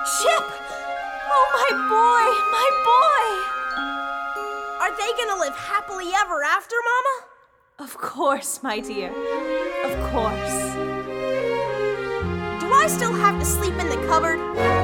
Chip! Oh, my boy! Are they gonna live happily ever after, Mama? Of course, my dear. Of course. Do I still have to sleep in the cupboard?